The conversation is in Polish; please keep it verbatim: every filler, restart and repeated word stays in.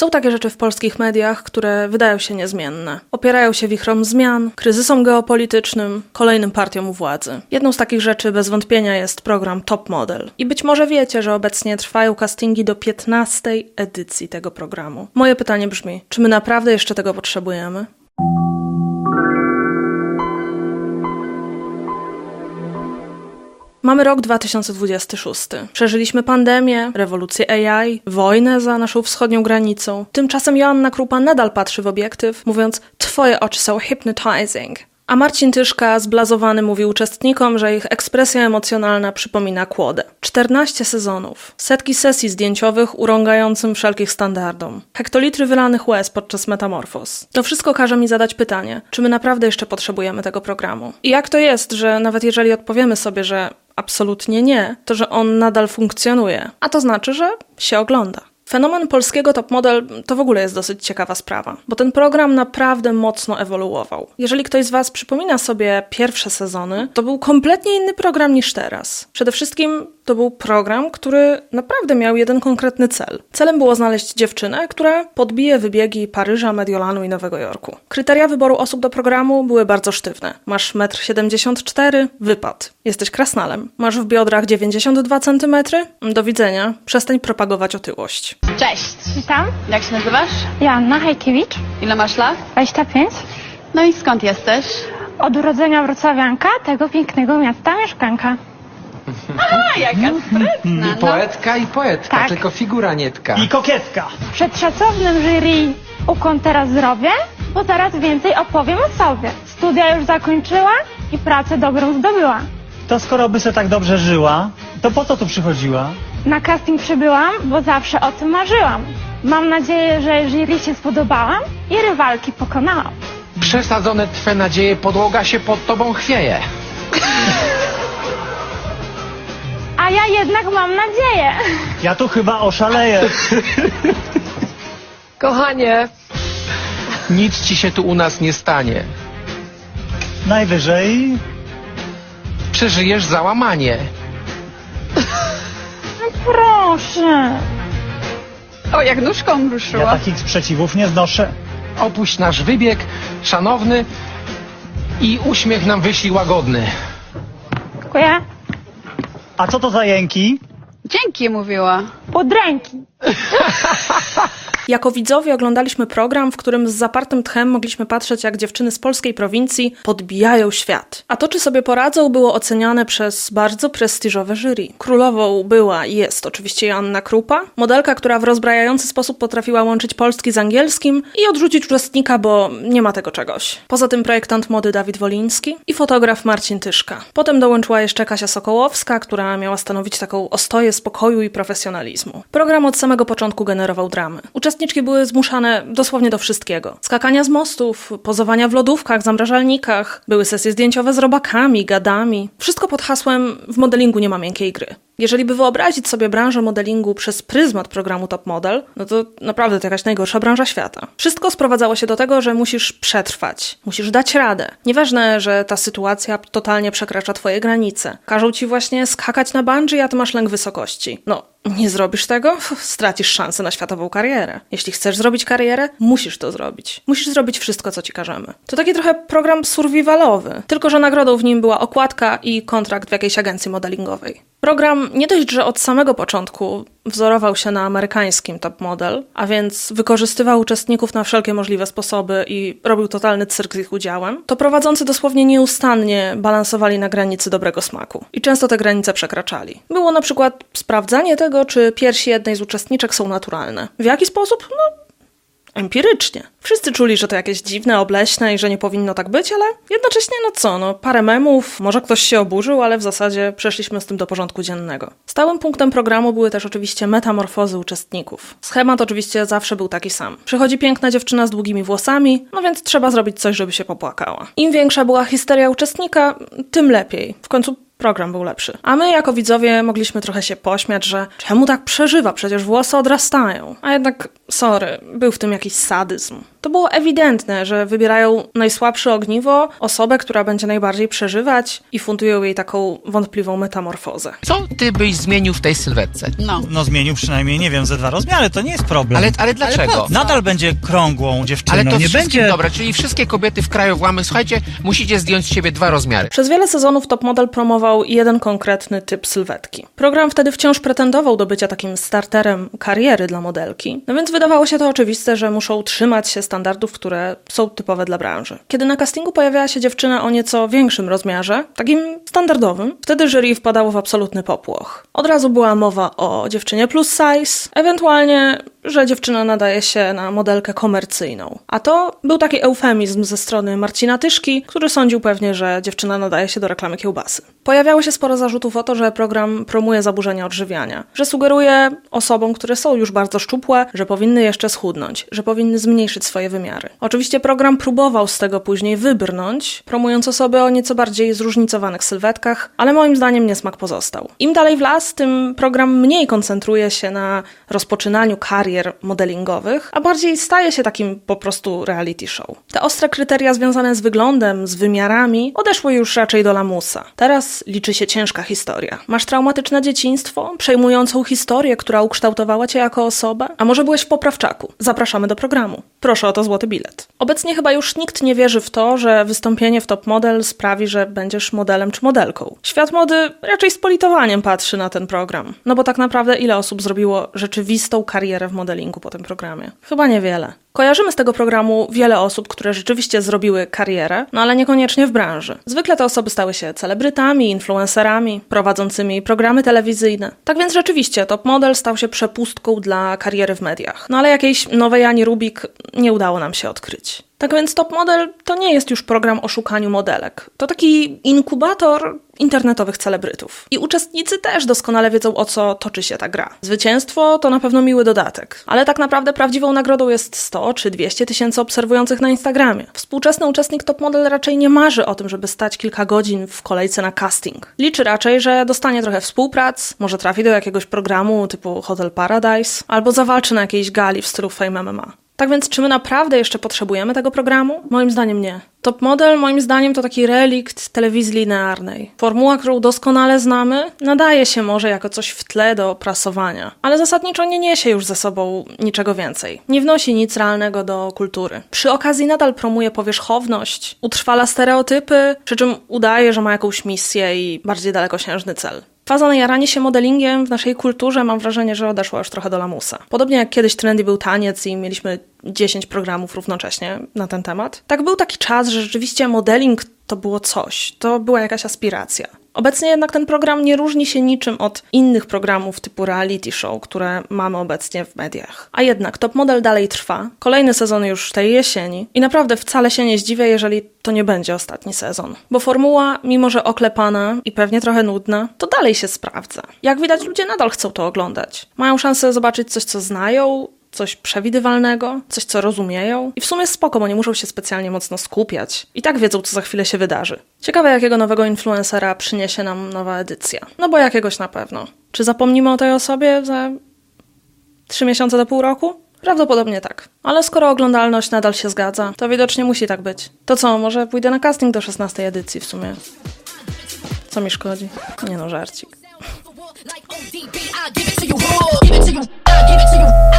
Są takie rzeczy w polskich mediach, które wydają się niezmienne. Opierają się wichrom zmian, kryzysom geopolitycznym, kolejnym partiom u władzy. Jedną z takich rzeczy bez wątpienia jest program Top Model. I być może wiecie, że obecnie trwają castingi do piętnastej edycji tego programu. Moje pytanie brzmi, czy my naprawdę jeszcze tego potrzebujemy? Mamy rok dwa tysiące dwudziesty szósty. Przeżyliśmy pandemię, rewolucję A I, wojnę za naszą wschodnią granicą. Tymczasem Joanna Krupa nadal patrzy w obiektyw, mówiąc: twoje oczy są hypnotizing. A Marcin Tyszka zblazowany mówi uczestnikom, że ich ekspresja emocjonalna przypomina kłodę. czternaście sezonów, setki sesji zdjęciowych urągającym wszelkich standardom, hektolitry wylanych łez podczas metamorfoz. To wszystko każe mi zadać pytanie, czy my naprawdę jeszcze potrzebujemy tego programu? I jak to jest, że nawet jeżeli odpowiemy sobie, że absolutnie nie, to że on nadal funkcjonuje, a to znaczy, że się ogląda. Fenomen polskiego Top Model to w ogóle jest dosyć ciekawa sprawa, bo ten program naprawdę mocno ewoluował. Jeżeli ktoś z was przypomina sobie pierwsze sezony, to był kompletnie inny program niż teraz. Przede wszystkim to był program, który naprawdę miał jeden konkretny cel. Celem było znaleźć dziewczynę, która podbije wybiegi Paryża, Mediolanu i Nowego Jorku. Kryteria wyboru osób do programu były bardzo sztywne. Masz metr siedemdziesiąt cztery, wypad. Jesteś krasnalem. Masz w biodrach dziewięćdziesiąt dwa centymetry? Do widzenia. Przestań propagować otyłość. Cześć. Witam. Jak się nazywasz? Joanna Hajkiewicz. Ile masz lat? dwadzieścia pięć. No i skąd jesteś? Od urodzenia wrocławianka, tego pięknego miasta mieszkanka. A, jaka sprytna. I poetka, i poetka, Tak. tylko figura nie tka. I kokietka. Przed szacownym jury ukłon teraz zrobię, bo zaraz więcej opowiem o sobie. Studia już zakończyła i pracę dobrą zdobyła. To skoro by se tak dobrze żyła, to po co tu przychodziła? Na casting przybyłam, bo zawsze o tym marzyłam. Mam nadzieję, że jury się spodobałam i rywalki pokonałam. Przesadzone twe nadzieje, podłoga się pod tobą chwieje. A ja jednak mam nadzieję. Ja tu chyba oszaleję. Kochanie, Nic ci się tu u nas nie stanie. Najwyżej... Przeżyjesz załamanie. Proszę. O, jak nóżką Ja ruszyła. takich sprzeciwów nie znoszę. Opuść nasz wybieg, szanowny, i uśmiech nam wyślij łagodny. Dziękuję. A co to za jęki? Dzięki, mówiła. Od ręki. Jako widzowie oglądaliśmy program, w którym z zapartym tchem mogliśmy patrzeć, jak dziewczyny z polskiej prowincji podbijają świat. A to, czy sobie poradzą, było oceniane przez bardzo prestiżowe jury. Królową była i jest oczywiście Joanna Krupa, modelka, która w rozbrajający sposób potrafiła łączyć polski z angielskim i odrzucić uczestnika, bo nie ma tego czegoś. Poza tym projektant mody Dawid Woliński i fotograf Marcin Tyszka. Potem dołączyła jeszcze Kasia Sokołowska, która miała stanowić taką ostoję spokoju i profesjonalizmu. Program od samego początku generował dramy. Uczestniczki były zmuszane dosłownie do wszystkiego. Skakania z mostów, pozowania w lodówkach, zamrażalnikach, były sesje zdjęciowe z robakami, gadami. Wszystko pod hasłem: w modelingu nie ma miękkiej gry. Jeżeli by wyobrazić sobie branżę modelingu przez pryzmat programu Top Model, no to naprawdę to jakaś najgorsza branża świata. Wszystko sprowadzało się do tego, że musisz przetrwać, musisz dać radę. Nieważne, że ta sytuacja totalnie przekracza twoje granice. Każą ci właśnie skakać na bungee, a ty masz lęk wysokości. No, nie zrobisz tego? Stracisz szansę na światową karierę. Jeśli chcesz zrobić karierę, musisz to zrobić. Musisz zrobić wszystko, co ci każemy. To taki trochę program survivalowy, tylko że nagrodą w nim była okładka i kontrakt w jakiejś agencji modelingowej. Program nie dość, że od samego początku wzorował się na amerykańskim Top Model, a więc wykorzystywał uczestników na wszelkie możliwe sposoby i robił totalny cyrk z ich udziałem, to prowadzący dosłownie nieustannie balansowali na granicy dobrego smaku. I często te granice przekraczali. Było na przykład sprawdzanie tego, czy piersi jednej z uczestniczek są naturalne. W jaki sposób? No, empirycznie. Wszyscy czuli, że to jakieś dziwne, obleśne i że nie powinno tak być, ale jednocześnie no co, no parę memów, może ktoś się oburzył, ale w zasadzie przeszliśmy z tym do porządku dziennego. Stałym punktem programu były też oczywiście metamorfozy uczestników. Schemat oczywiście zawsze był taki sam. Przychodzi piękna dziewczyna z długimi włosami, no więc trzeba zrobić coś, żeby się popłakała. Im większa była histeria uczestnika, tym lepiej. W końcu program był lepszy. A my jako widzowie mogliśmy trochę się pośmiać, że czemu tak przeżywa, przecież włosy odrastają. A jednak, sorry, był w tym jakiś sadyzm. To było ewidentne, że wybierają najsłabsze ogniwo, osobę, która będzie najbardziej przeżywać i fundują jej taką wątpliwą metamorfozę. Co ty byś zmienił w tej sylwetce? No. No zmienił przynajmniej, nie wiem, ze dwa rozmiary, to nie jest problem. Ale, ale dlaczego? Ale po co? Nadal będzie krągłą dziewczyną, Ale to nie wszystkim będzie... dobra, czyli wszystkie kobiety w kraju włamy, słuchajcie, musicie zdjąć z siebie dwa rozmiary. Przez wiele sezonów Top Model promował jeden konkretny typ sylwetki. Program wtedy wciąż pretendował do bycia takim starterem kariery dla modelki, no więc wydawało się to oczywiste, że muszą trzymać się standardów, które są typowe dla branży. Kiedy na castingu pojawiała się dziewczyna o nieco większym rozmiarze, takim standardowym, wtedy jury wpadało w absolutny popłoch. Od razu była mowa o dziewczynie plus size, ewentualnie, że dziewczyna nadaje się na modelkę komercyjną. A to był taki eufemizm ze strony Marcina Tyszki, który sądził pewnie, że dziewczyna nadaje się do reklamy kiełbasy. Pojawiało się sporo zarzutów o to, że program promuje zaburzenia odżywiania, że sugeruje osobom, które są już bardzo szczupłe, że powinny jeszcze schudnąć, że powinny zmniejszyć swoje wymiary. Oczywiście program próbował z tego później wybrnąć, promując osoby o nieco bardziej zróżnicowanych sylwetkach, ale moim zdaniem niesmak pozostał. Im dalej w las, tym program mniej koncentruje się na rozpoczynaniu karier modelingowych, a bardziej staje się takim po prostu reality show. Te ostre kryteria związane z wyglądem, z wymiarami odeszły już raczej do lamusa. Teraz liczy się ciężka historia. Masz traumatyczne dzieciństwo, przejmującą historię, która ukształtowała cię jako osobę? A może byłeś w poprawczaku? Zapraszamy do programu. Proszę o to złoty bilet. Obecnie chyba już nikt nie wierzy w to, że wystąpienie w Top Model sprawi, że będziesz modelem czy modelką. Świat mody raczej z politowaniem patrzy na ten program. No bo tak naprawdę ile osób zrobiło rzeczywistą karierę w modelingu po tym programie? Chyba niewiele. Kojarzymy z tego programu wiele osób, które rzeczywiście zrobiły karierę, no ale niekoniecznie w branży. Zwykle te osoby stały się celebrytami, influencerami, prowadzącymi programy telewizyjne. Tak więc rzeczywiście Top Model stał się przepustką dla kariery w mediach. No ale jakiejś nowej Ani Rubik nie udało nam się odkryć. Tak więc Top Model to nie jest już program o szukaniu modelek. To taki inkubator internetowych celebrytów. I uczestnicy też doskonale wiedzą, o co toczy się ta gra. Zwycięstwo to na pewno miły dodatek. Ale tak naprawdę prawdziwą nagrodą jest sto czy dwieście tysięcy obserwujących na Instagramie. Współczesny uczestnik Top Model raczej nie marzy o tym, żeby stać kilka godzin w kolejce na casting. Liczy raczej, że dostanie trochę współprac, może trafi do jakiegoś programu typu Hotel Paradise, albo zawalczy na jakiejś gali w stylu Fame M M A. Tak więc czy my naprawdę jeszcze potrzebujemy tego programu? Moim zdaniem nie. Top Model moim zdaniem to taki relikt telewizji linearnej. Formuła, którą doskonale znamy, nadaje się może jako coś w tle do prasowania, ale zasadniczo nie niesie już ze sobą niczego więcej. Nie wnosi nic realnego do kultury. Przy okazji nadal promuje powierzchowność, utrwala stereotypy, przy czym udaje, że ma jakąś misję i bardziej dalekosiężny cel. Faza na jaranie się modelingiem w naszej kulturze mam wrażenie, że odeszła już trochę do lamusa. Podobnie jak kiedyś trendy był taniec i mieliśmy dziesięć programów równocześnie na ten temat, tak był taki czas, że rzeczywiście modeling to było coś, to była jakaś aspiracja. Obecnie jednak ten program nie różni się niczym od innych programów typu reality show, które mamy obecnie w mediach. A jednak Top Model dalej trwa, kolejny sezon już tej jesieni i naprawdę wcale się nie zdziwię, jeżeli to nie będzie ostatni sezon. Bo formuła, mimo że oklepana i pewnie trochę nudna, to dalej się sprawdza. Jak widać, ludzie nadal chcą to oglądać. Mają szansę zobaczyć coś, co znają, coś przewidywalnego, coś, co rozumieją. I w sumie spoko, bo nie muszą się specjalnie mocno skupiać. I tak wiedzą, co za chwilę się wydarzy. Ciekawe, jakiego nowego influencera przyniesie nam nowa edycja. No bo jakiegoś na pewno. Czy zapomnimy o tej osobie za trzy miesiące do pół roku? Prawdopodobnie tak. Ale skoro oglądalność nadal się zgadza, to widocznie musi tak być. To co, może pójdę na casting do szesnastej edycji w sumie? Co mi szkodzi? Nie no, żarcik.